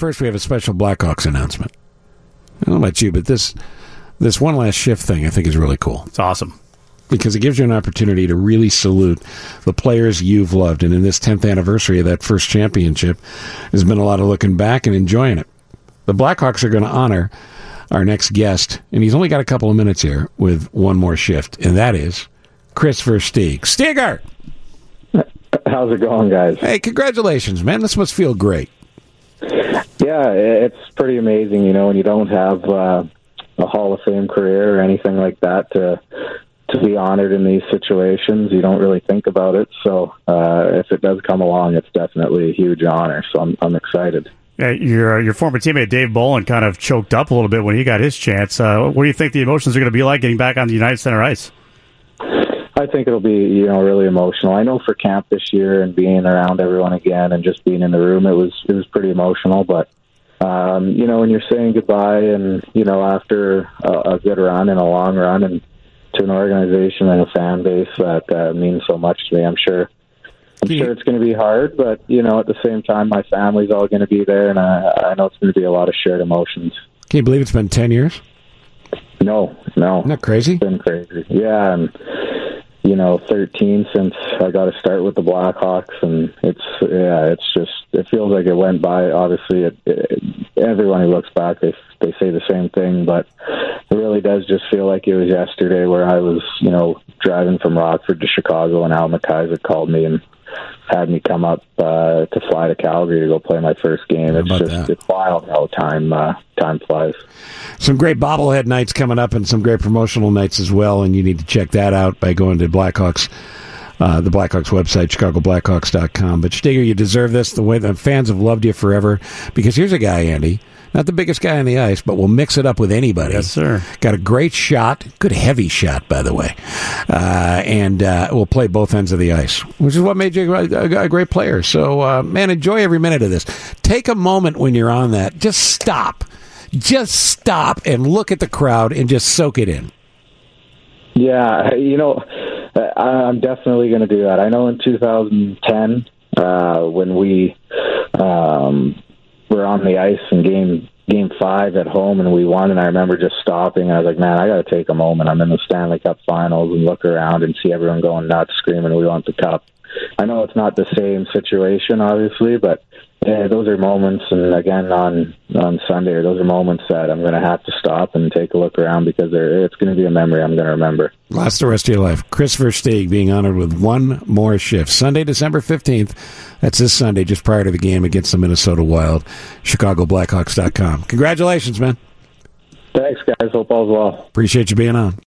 first we have a special Blackhawks announcement. I don't know about you, but this one last shift thing I think is really cool. It's awesome. Because it gives you an opportunity to really salute the players you've loved. And in this 10th anniversary of that first championship, there's been a lot of looking back and enjoying it. The Blackhawks are going to honor our next guest, and he's only got a couple of minutes here with one more shift, and that is Kris Versteeg. Steger! How's it going, guys? Hey, congratulations, man. This must feel great. Yeah, it's pretty amazing, when you don't have a Hall of Fame career or anything like that to be honored in these situations. You don't really think about it. So if it does come along, it's definitely a huge honor. So I'm excited. Your former teammate Dave Bolland kind of choked up a little bit when he got his chance. What do you think the emotions are going to be like getting back on the United Center ice? I think it'll be, really emotional. I know for camp this year and being around everyone again and just being in the room, it was pretty emotional. But when you're saying goodbye and after a good run and a long run and to an organization and a fan base that means so much to me, I'm sure it's going to be hard, but at the same time, my family's all going to be there, and I know it's going to be a lot of shared emotions. Can you believe it's been 10 years? No. Isn't that crazy? It's been crazy. Yeah, and 13 since I got to start with the Blackhawks, and it feels like it went by. Obviously, everyone who looks back, they say the same thing, but it really does just feel like it was yesterday where I was, driving from Rockford to Chicago, and Al McIsaac called me and had me come up to fly to Calgary to go play my first game. It's wild how time flies. Some great bobblehead nights coming up and some great promotional nights as well, and you need to check that out by going to Blackhawks, the Blackhawks website, chicagoblackhawks.com. But Steger, you deserve this the way the fans have loved you forever, because here's a guy, Andy, not the biggest guy on the ice, but will mix it up with anybody. Yes, sir. Got a great shot, good heavy shot, by the way, and will play both ends of the ice, which is what made you a great player. So, man, enjoy every minute of this. Take a moment when you're on that. Just stop and look at the crowd and just soak it in. Yeah, I'm definitely going to do that. I know in 2010, when we were on the ice in game 5 at home and we won, and I remember just stopping, and I was like, man, I got to take a moment. I'm in the Stanley Cup Finals, and look around and see everyone going nuts, screaming, we want the cup. I know it's not the same situation, obviously, but yeah, those are moments, and again on Sunday, those are moments that I'm going to have to stop and take a look around, because it's going to be a memory I'm going to remember. Last the rest of your life. Kris Versteeg being honored with one more shift. Sunday, December 15th. That's this Sunday, just prior to the game against the Minnesota Wild. ChicagoBlackhawks.com. Congratulations, man. Thanks, guys. Hope all's well. Appreciate you being on.